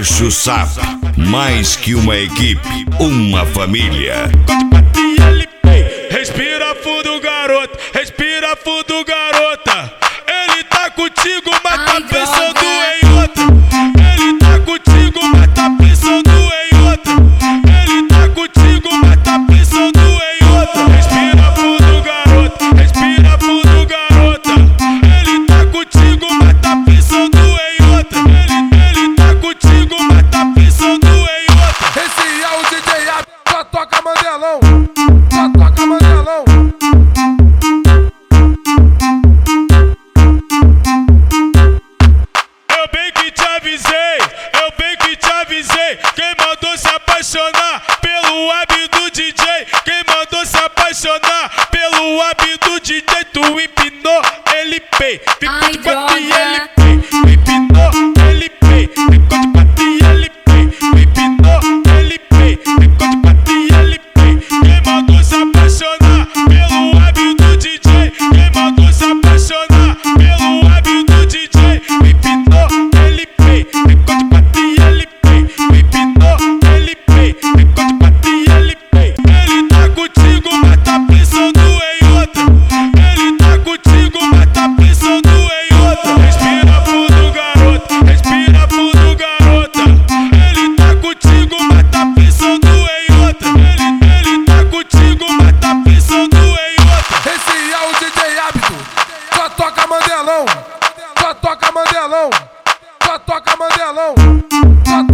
Márcio Sap, mais que uma equipe, uma família. Respira fundo, garota, respira fundo, garota. Ele tá contigo, mas tá pensando em outra. Ele tá contigo, mas tá pensando em outra. Ele tá contigo, mas tá pensando em outra. Respira fundo, garota, respira fundo, garota. Ele tá contigo, mas tá pensando em outra. Ele tá contigo, mas tá pensando em outra. Esse é o DJ Ab, só toca Mandelão, só toca Mandelão. Eu bem que te avisei, eu bem que te avisei. Quem mandou se apaixonar pelo Ab do DJ? Quem mandou se apaixonar pelo Ab do DJ? Tu empinou, ele pei, ficou de quatro e ele pei. Empinou, ele pei, ficou de quatro e ele pei. Empinou, ele pei, ficou de quatro e ele pei. Quem mandou se apaixonar pelo Ab do DJ? Quem mandou se apaixonar pelo Ab do DJ? Empinou, ele pei, ficou de quatro e ele pei. Empinou, ele pei, ficou de quatro e ele pei. Ele tá contigo, mas tá pensando em outra. Ele tá contigo, mas tá pensando em outra. Respira fundo, garota, respira fundo, garota. Ele tá contigo, mas tá pensando em outra. Ele tá contigo, mas tá pensando em outra. Esse é o DJ Hábito, só toca Mandelão, só toca Mandelão, só toca Mandelão, só